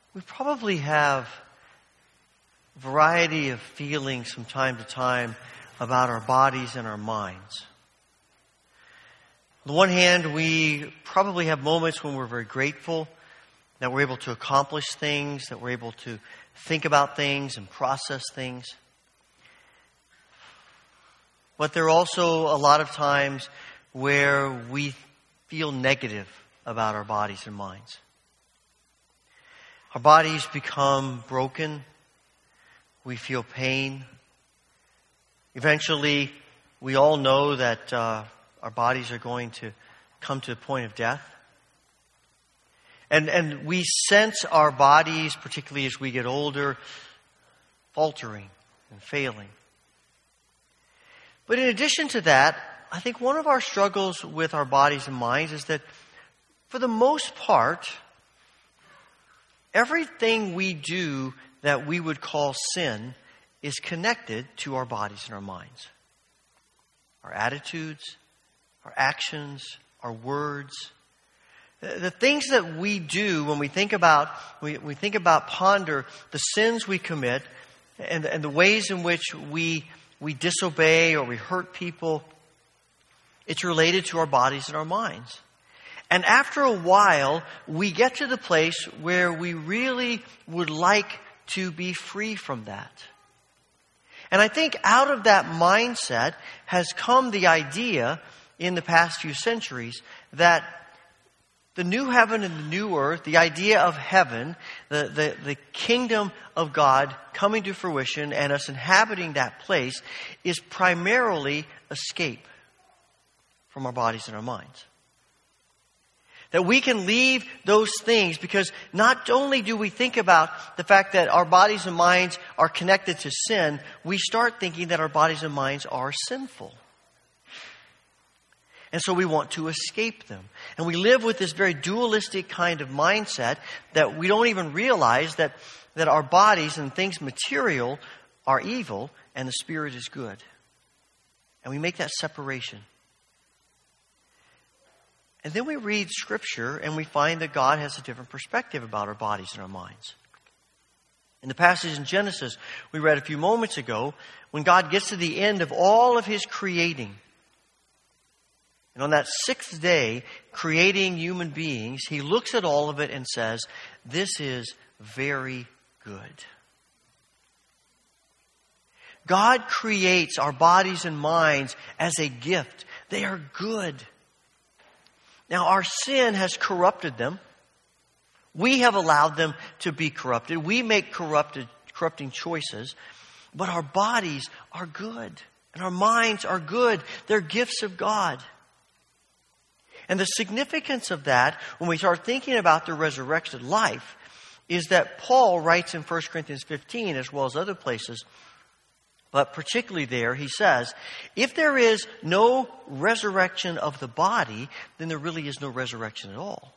We probably have a variety of feelings from time to time about our bodies and our minds. On the one hand, we probably have moments when we're very grateful that we're able to accomplish things, that we're able to think about things and process things. But there are also a lot of times where we feel negative about our bodies and minds. Our bodies become broken. We feel pain. Eventually, we all know that our bodies are going to come to the point of death. And we sense our bodies, particularly as we get older, faltering and failing. But in addition to that, I think one of our struggles with our bodies and minds is that, for the most part, everything we do that we would call sin is connected to our bodies and our minds. Our attitudes, our actions, our words. The things that we do when we think about, ponder the sins we commit and the ways in which we disobey or we hurt people, it's related to our bodies and our minds. And after a while, we get to the place where we really would like to be free from that. And I think out of that mindset has come the idea in the past few centuries that the new heaven and the new earth, the idea of heaven, the kingdom of God coming to fruition and us inhabiting that place is primarily escape from our bodies and our minds. That we can leave those things because not only do we think about the fact that our bodies and minds are connected to sin, we start thinking that our bodies and minds are sinful. And so we want to escape them. And we live with this very dualistic kind of mindset that we don't even realize that our bodies and things material are evil and the spirit is good. And we make that separation. And then we read Scripture and we find that God has a different perspective about our bodies and our minds. In the passage in Genesis we read a few moments ago, when God gets to the end of all of His creating, and on that sixth day, creating human beings, He looks at all of it and says, "This is very good." God creates our bodies and minds as a gift. They are good. Now, our sin has corrupted them. We have allowed them to be corrupted. We make corrupting choices. But our bodies are good. And our minds are good. They're gifts of God. And the significance of that, when we start thinking about the resurrected life, is that Paul writes in 1 Corinthians 15, as well as other places, but particularly there, he says, if there is no resurrection of the body, then there really is no resurrection at all.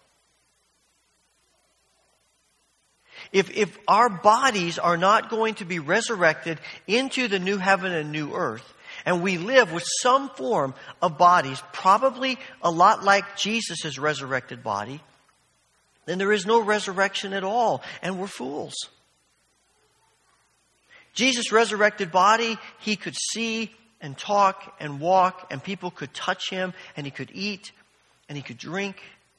If our bodies are not going to be resurrected into the new heaven and new earth, and we live with some form of bodies, probably a lot like Jesus' resurrected body, then there is no resurrection at all, and we're fools. Jesus' resurrected body, He could see and talk and walk, and people could touch Him, and He could eat, and He could drink.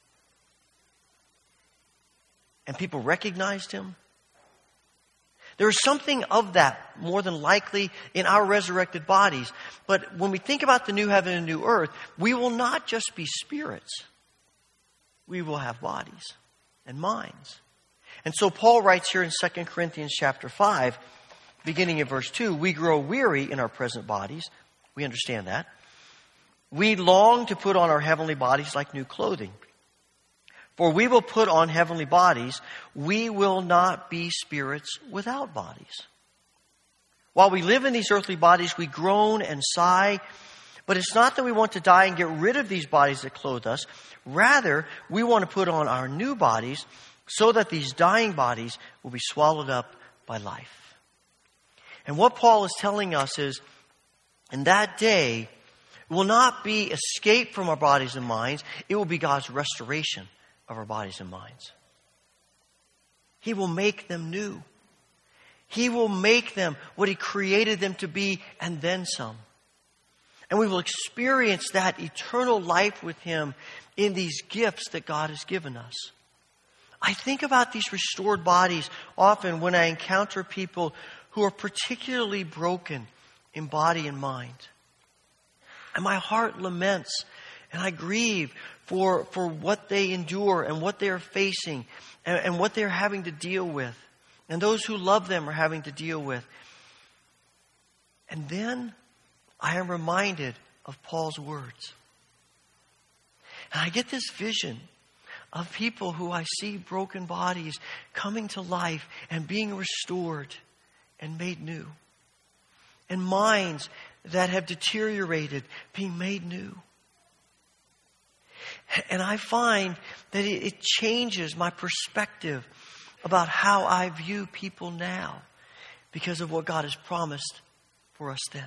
And people recognized Him. There is something of that, more than likely, in our resurrected bodies. But when we think about the new heaven and new earth, we will not just be spirits. We will have bodies and minds. And so Paul writes here in 2 Corinthians chapter 5, beginning in verse 2, we grow weary in our present bodies. We understand that. We long to put on our heavenly bodies like new clothing. For we will put on heavenly bodies. We will not be spirits without bodies. While we live in these earthly bodies, we groan and sigh. But it's not that we want to die and get rid of these bodies that clothe us. Rather, we want to put on our new bodies so that these dying bodies will be swallowed up by life. And what Paul is telling us is, in that day, it will not be escape from our bodies and minds. It will be God's restoration of our bodies and minds. He will make them new. He will make them what He created them to be and then some. And we will experience that eternal life with Him in these gifts that God has given us. I think about these restored bodies often when I encounter people who are particularly broken in body and mind. And my heart laments and I grieve for what they endure and what they are facing and what they're having to deal with. And those who love them are having to deal with. And then I am reminded of Paul's words. And I get this vision of people who I see broken bodies coming to life and being restored and made new. And minds that have deteriorated being made new. And I find that it changes my perspective about how I view people now because of what God has promised for us then.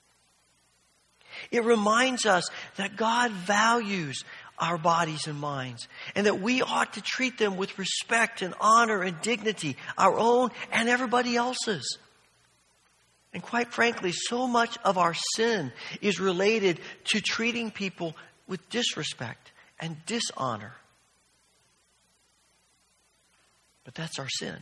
It reminds us that God values our bodies and minds, and that we ought to treat them with respect and honor and dignity, our own and everybody else's. And quite frankly, so much of our sin is related to treating people with disrespect and dishonor. But that's our sin.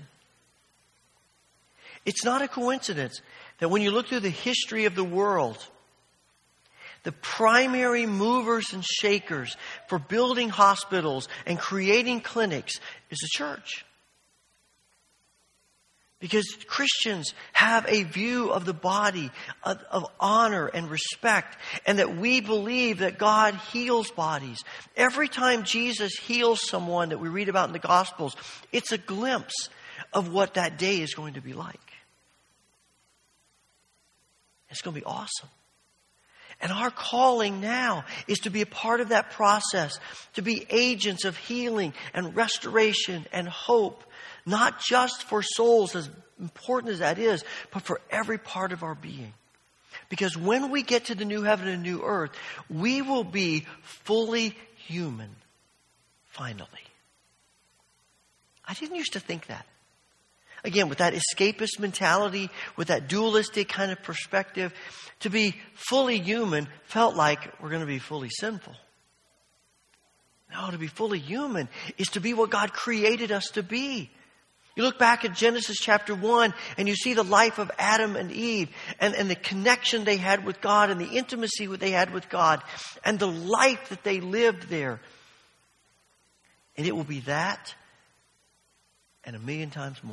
It's not a coincidence that when you look through the history of the world, the primary movers and shakers for building hospitals and creating clinics is the church. Because Christians have a view of the body of honor and respect, and that we believe that God heals bodies. Every time Jesus heals someone that we read about in the Gospels, it's a glimpse of what that day is going to be like. It's going to be awesome. And our calling now is to be a part of that process, to be agents of healing and restoration and hope, not just for souls, as important as that is, but for every part of our being. Because when we get to the new heaven and new earth, we will be fully human, finally. I didn't used to think that. Again, with that escapist mentality, with that dualistic kind of perspective, to be fully human felt like we're going to be fully sinful. No, to be fully human is to be what God created us to be. You look back at Genesis chapter 1 and you see the life of Adam and Eve and the connection they had with God and the intimacy that they had with God and the life that they lived there. And it will be that and 1,000,000 times more.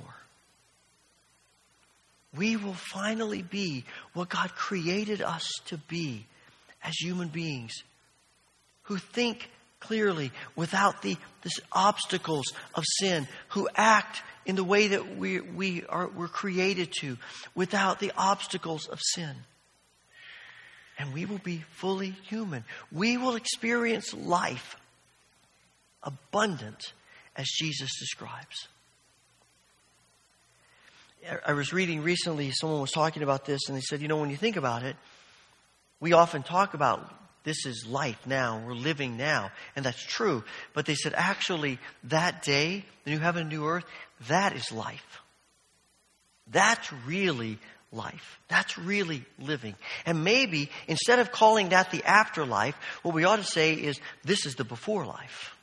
We will finally be what God created us to be as human beings who think clearly without the obstacles of sin, who act in the way that we're created to without the obstacles of sin. And we will be fully human. We will experience life abundant as Jesus describes. I was reading recently, someone was talking about this, and they said, when you think about it, we often talk about this is life now, we're living now, and that's true. But they said, actually, that day, the new heaven and new earth, that is life. That's really life. That's really living. And maybe, instead of calling that the afterlife, what we ought to say is, this is the before life.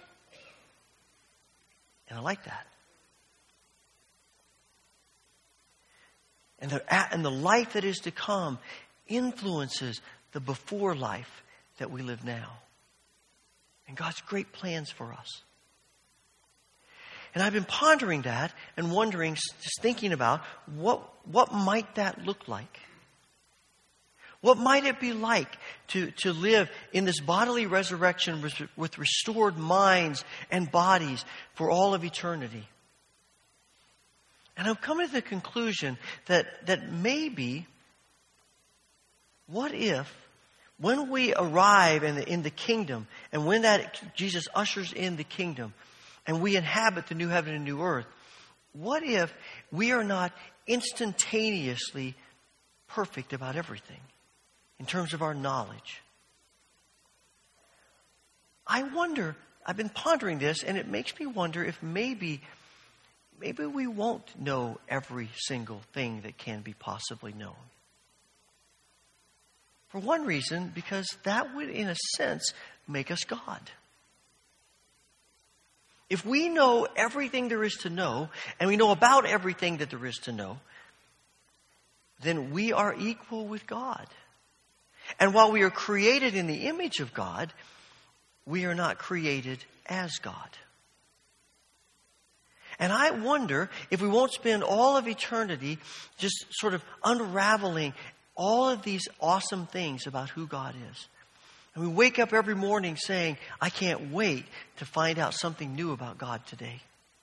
And I like that. And the life that is to come influences the before life that we live now. And God's great plans for us. And I've been pondering that and wondering, just thinking about what might that look like? What might it be like to live in this bodily resurrection with restored minds and bodies for all of eternity? And I'm coming to the conclusion that maybe, what if, when we arrive in the kingdom, and when that Jesus ushers in the kingdom, and we inhabit the new heaven and new earth, what if we are not instantaneously perfect about everything in terms of our knowledge? I wonder, I've been pondering this, and it makes me wonder if maybe maybe we won't know every single thing that can be possibly known. For one reason, because that would, in a sense, make us God. If we know everything there is to know, and we know about everything that there is to know, then we are equal with God. And while we are created in the image of God, we are not created as God. And I wonder if we won't spend all of eternity just sort of unraveling all of these awesome things about who God is. And we wake up every morning saying, I can't wait to find out something new about God today.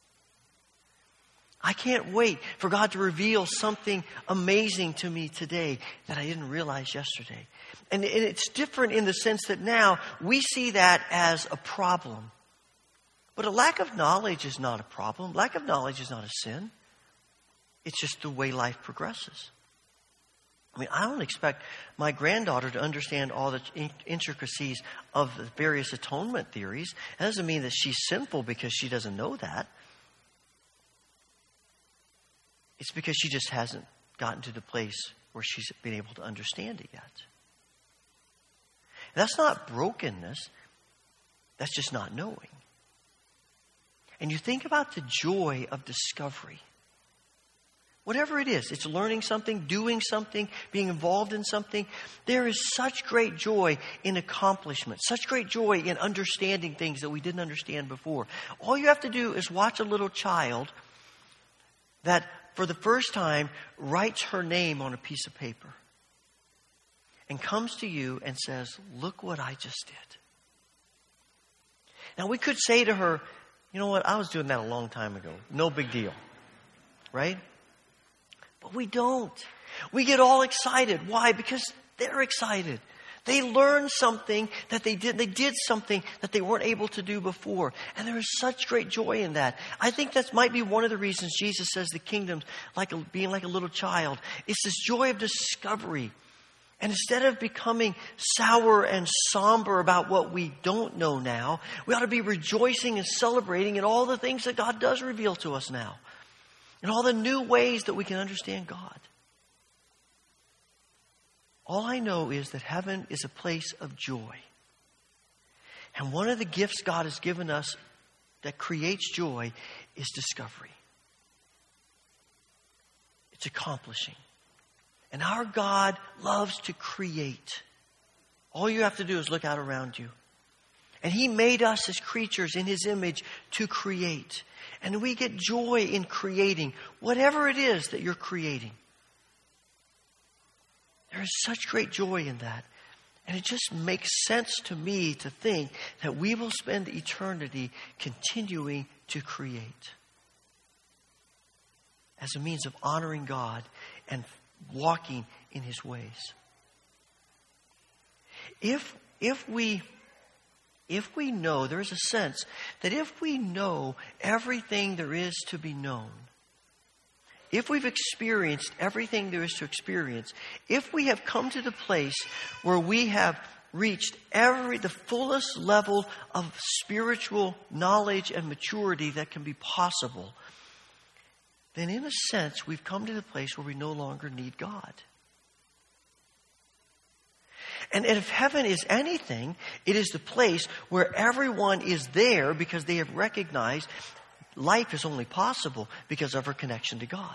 I can't wait for God to reveal something amazing to me today that I didn't realize yesterday. And it's different in the sense that now we see that as a problem. But a lack of knowledge is not a problem. Lack of knowledge is not a sin. It's just the way life progresses. I mean, I don't expect my granddaughter to understand all the intricacies of the various atonement theories. That doesn't mean that she's sinful because she doesn't know that. It's because she just hasn't gotten to the place where she's been able to understand it yet. That's not brokenness. That's just not knowing. And you think about the joy of discovery. Whatever it is, it's learning something, doing something, being involved in something. There is such great joy in accomplishment, such great joy in understanding things that we didn't understand before. All you have to do is watch a little child that for the first time writes her name on a piece of paper and comes to you and says, look what I just did. Now we could say to her, you know what, I was doing that a long time ago. No big deal. Right? But we don't. We get all excited. Why? Because they're excited. They learned something that they did. They did something that they weren't able to do before. And there is such great joy in that. I think that might be one of the reasons Jesus says the kingdom's being like a little child. It's this joy of discovery. And instead of becoming sour and somber about what we don't know now, we ought to be rejoicing and celebrating in all the things that God does reveal to us now. And all the new ways that we can understand God. All I know is that heaven is a place of joy. And one of the gifts God has given us that creates joy is discovery. It's accomplishing. And our God loves to create. All you have to do is look out around you. And He made us as creatures in His image to create. And we get joy in creating whatever it is that you're creating. There is such great joy in that. And it just makes sense to me to think that we will spend eternity continuing to create as a means of honoring God and walking in His ways. If we know, there is a sense that if we know everything there is to be known, if we've experienced everything there is to experience, if we have come to the place where we have reached the fullest level of spiritual knowledge and maturity that can be possible, then in a sense we've come to the place where we no longer need God. And if heaven is anything, it is the place where everyone is there because they have recognized life is only possible because of our connection to God.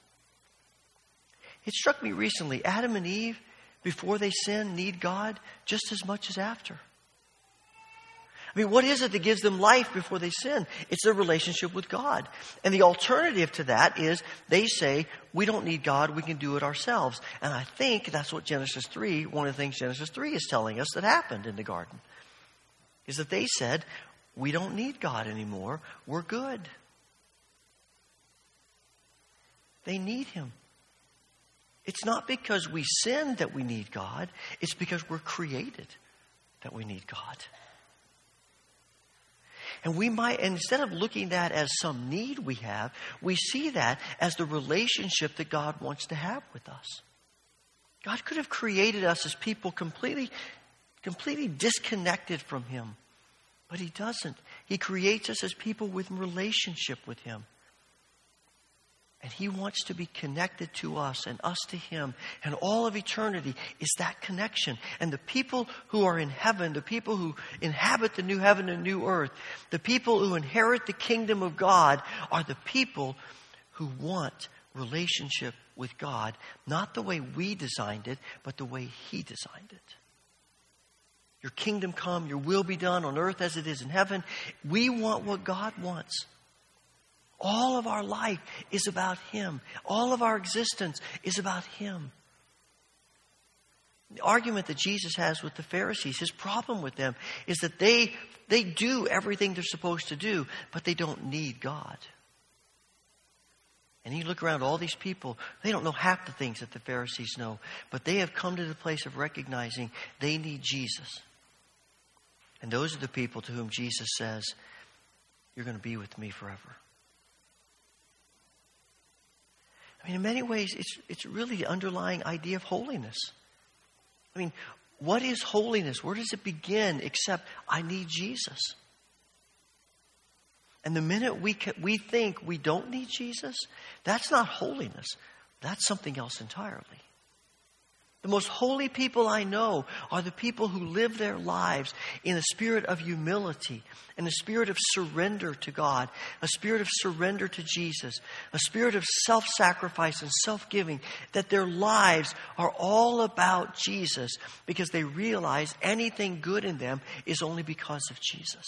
It struck me recently, Adam and Eve, before they sin, need God just as much as after. I mean, what is it that gives them life before they sin? It's their relationship with God. And the alternative to that is they say, we don't need God, we can do it ourselves. And I think that's what Genesis 3, one of the things Genesis 3 is telling us that happened in the garden, is that they said, we don't need God anymore, we're good. They need Him. It's not because we sinned that we need God, it's because we're created that we need God. And we might, instead of looking at that as some need we have, we see that as the relationship that God wants to have with us. God could have created us as people completely disconnected from Him. But He doesn't. He creates us as people with relationship with Him. He wants to be connected to us and us to Him. And all of eternity is that connection. And the people who are in heaven, the people who inhabit the new heaven and new earth, the people who inherit the kingdom of God are the people who want relationship with God, not the way we designed it, but the way He designed it. Your kingdom come, your will be done on earth as it is in heaven. We want what God wants. All of our life is about Him. All of our existence is about Him. The argument that Jesus has with the Pharisees, His problem with them is that they do everything they're supposed to do, but they don't need God. And you look around all these people, they don't know half the things that the Pharisees know, but they have come to the place of recognizing they need Jesus. And those are the people to whom Jesus says, you're going to be with me forever. I mean, in many ways, it's really the underlying idea of holiness. I mean, what is holiness? Where does it begin except I need Jesus? And the minute we think we don't need Jesus, that's not holiness. That's something else entirely. The most holy people I know are the people who live their lives in a spirit of humility, in a spirit of surrender to God, a spirit of surrender to Jesus, a spirit of self-sacrifice and self-giving, that their lives are all about Jesus because they realize anything good in them is only because of Jesus.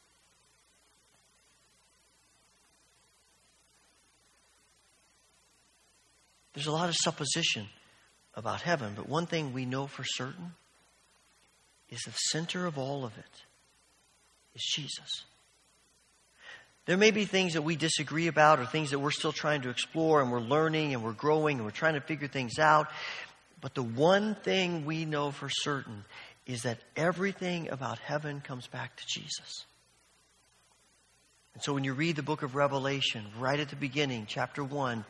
There's a lot of supposition about heaven, but one thing we know for certain is the center of all of it is Jesus. There may be things that we disagree about or things that we're still trying to explore and we're learning and we're growing and we're trying to figure things out. But the one thing we know for certain is that everything about heaven comes back to Jesus. And so when you read the book of Revelation, right at the beginning, chapter 1,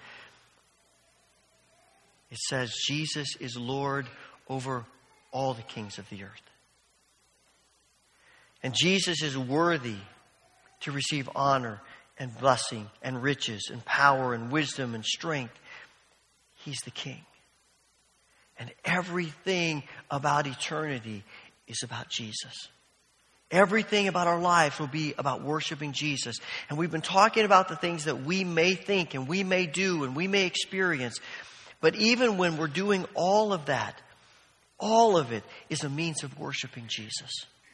it says Jesus is Lord over all the kings of the earth. And Jesus is worthy to receive honor and blessing and riches and power and wisdom and strength. He's the King. And everything about eternity is about Jesus. Everything about our lives will be about worshiping Jesus. And we've been talking about the things that we may think and we may do and we may experience. But even when we're doing all of that, all of it is a means of worshiping Jesus.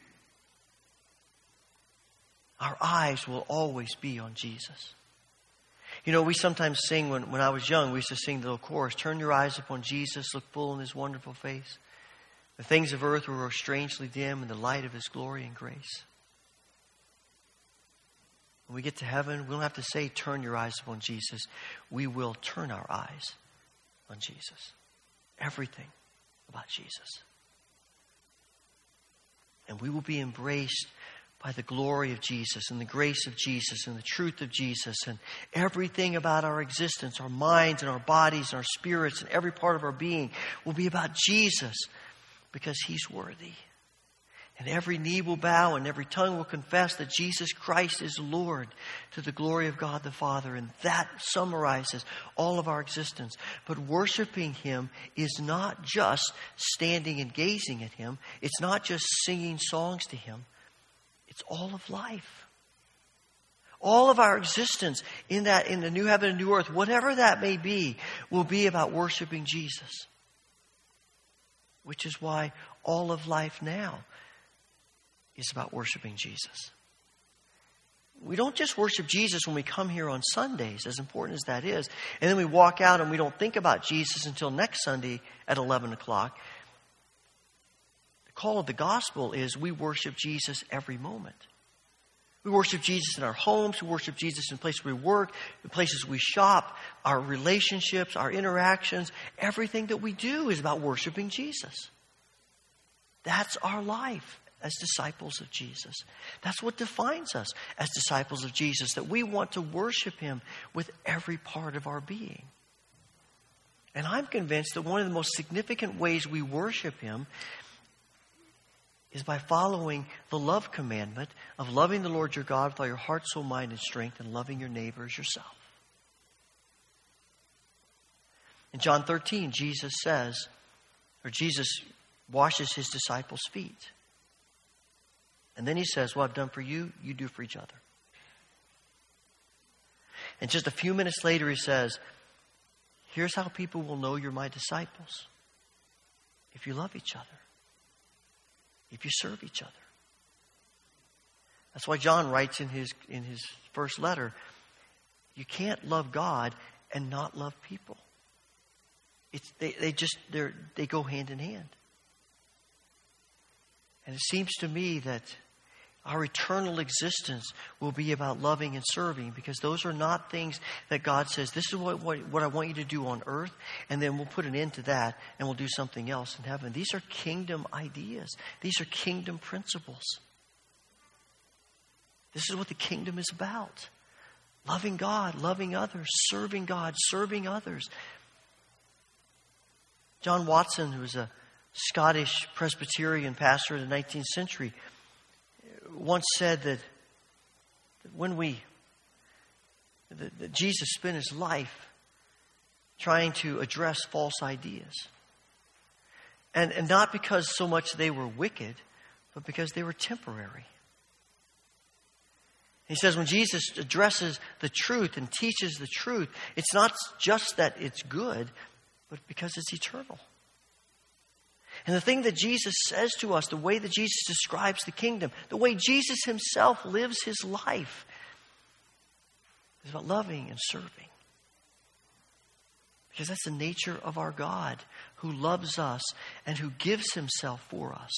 Our eyes will always be on Jesus. You know, we sometimes sing, when I was young, we used to sing the little chorus, turn your eyes upon Jesus, look full in His wonderful face. The things of earth will grow strangely dim in the light of His glory and grace. When we get to heaven, we don't have to say, turn your eyes upon Jesus. We will turn our eyes on Jesus. Everything about Jesus. And we will be embraced by the glory of Jesus and the grace of Jesus and the truth of Jesus, and everything about our existence, our minds and our bodies and our spirits and every part of our being will be about Jesus because He's worthy. And every knee will bow and every tongue will confess that Jesus Christ is Lord, to the glory of God the Father. And that summarizes all of our existence. But worshiping Him is not just standing and gazing at Him. It's not just singing songs to Him. It's all of life. All of our existence in the new heaven and new earth, whatever that may be, will be about worshiping Jesus. Which is why all of life now is about worshiping Jesus. We don't just worship Jesus when we come here on Sundays, as important as that is, and then we walk out and we don't think about Jesus until next Sunday at 11 o'clock. The call of the gospel is we worship Jesus every moment. We worship Jesus in our homes. We worship Jesus in places we work, the places we shop, our relationships, our interactions. Everything that we do is about worshiping Jesus. That's our life as disciples of Jesus. That's what defines us as disciples of Jesus, that we want to worship Him with every part of our being. And I'm convinced that one of the most significant ways we worship Him is by following the love commandment of loving the Lord your God with all your heart, soul, mind, and strength, and loving your neighbor as yourself. In John 13, Jesus washes his disciples' feet. And then he says, what I've done for you, you do for each other. And just a few minutes later, he says, here's how people will know you're my disciples. If you love each other. If you serve each other. That's why John writes in his first letter, you can't love God and not love people. They go hand in hand. And it seems to me that our eternal existence will be about loving and serving, because those are not things that God says, this is what I want you to do on earth, and then we'll put an end to that and we'll do something else in heaven. These are kingdom ideas. These are kingdom principles. This is what the kingdom is about. Loving God, loving others, serving God, serving others. John Watson, who was a Scottish Presbyterian pastor in the 19th century, once said that that Jesus spent his life trying to address false ideas. And not because so much they were wicked, but because they were temporary. He says when Jesus addresses the truth and teaches the truth, it's not just that it's good, but because it's eternal. And the thing that Jesus says to us, the way that Jesus describes the kingdom, the way Jesus himself lives his life, is about loving and serving. Because that's the nature of our God, who loves us and who gives himself for us.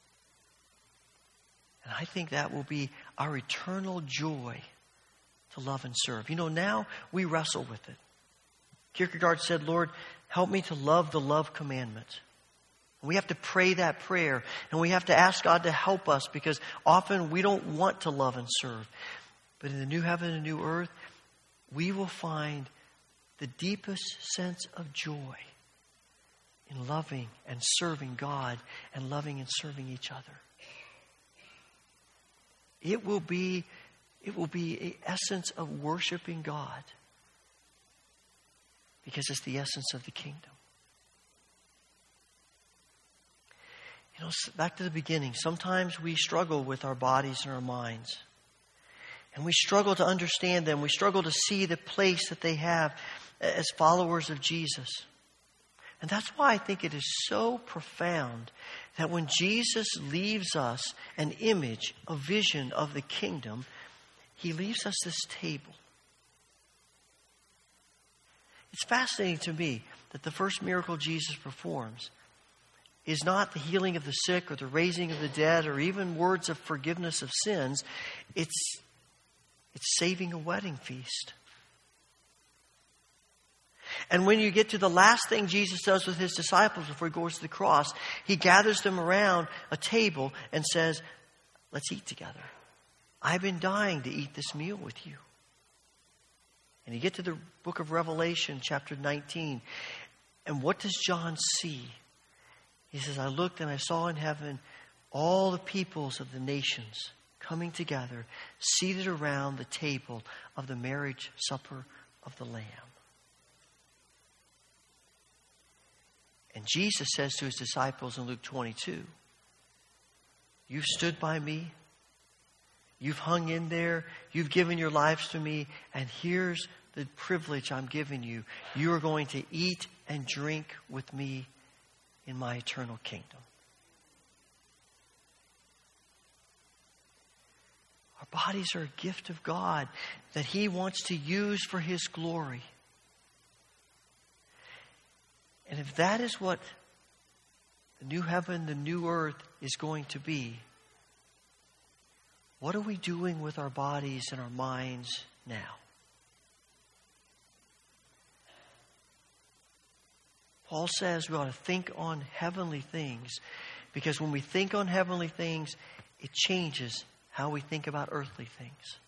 And I think that will be our eternal joy, to love and serve. You know, now we wrestle with it. Kierkegaard said, Lord, help me to love the love commandment. We have to pray that prayer, and we have to ask God to help us, because often we don't want to love and serve. But in the new heaven and new earth, we will find the deepest sense of joy in loving and serving God and loving and serving each other. It will be an essence of worshiping God, because it's the essence of the kingdom. You know, back to the beginning, sometimes we struggle with our bodies and our minds. And we struggle to understand them. We struggle to see the place that they have as followers of Jesus. And that's why I think it is so profound that when Jesus leaves us an image, a vision of the kingdom, he leaves us this table. It's fascinating to me that the first miracle Jesus performs is not the healing of the sick or the raising of the dead or even words of forgiveness of sins. It's saving a wedding feast. And when you get to the last thing Jesus does with his disciples before he goes to the cross, he gathers them around a table and says, let's eat together. I've been dying to eat this meal with you. And you get to the book of Revelation, chapter 19. And what does John see? He says, I looked and I saw in heaven all the peoples of the nations coming together, seated around the table of the marriage supper of the Lamb. And Jesus says to his disciples in Luke 22, you've stood by me, you've hung in there, you've given your lives to me, and here's the privilege I'm giving you. You are going to eat and drink with me in my eternal kingdom. Our bodies are a gift of God that he wants to use for his glory. And if that is what the new heaven, the new earth is going to be, what are we doing with our bodies and our minds now? Paul says we ought to think on heavenly things, because when we think on heavenly things, it changes how we think about earthly things.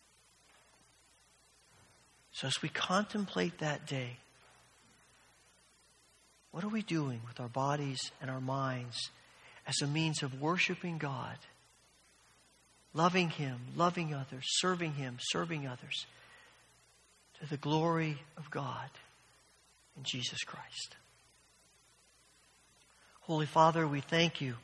So as we contemplate that day, what are we doing with our bodies and our minds as a means of worshiping God, loving him, loving others, serving him, serving others, to the glory of God in Jesus Christ. Holy Father, we thank you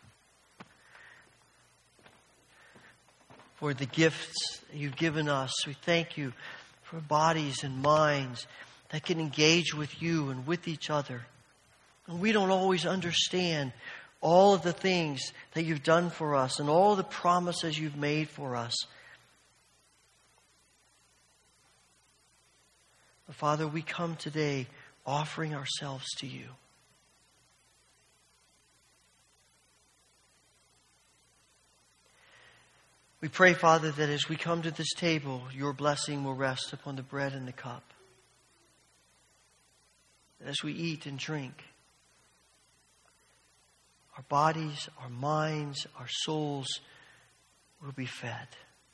for the gifts that you've given us. We thank you for bodies and minds that can engage with you and with each other. And we don't always understand all of the things that you've done for us and all the promises you've made for us. But Father, we come today offering ourselves to you. We pray, Father, that as we come to this table, your blessing will rest upon the bread and the cup. That as we eat and drink, our bodies, our minds, our souls will be fed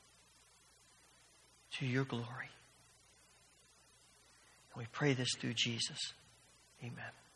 to your glory. And we pray this through Jesus. Amen.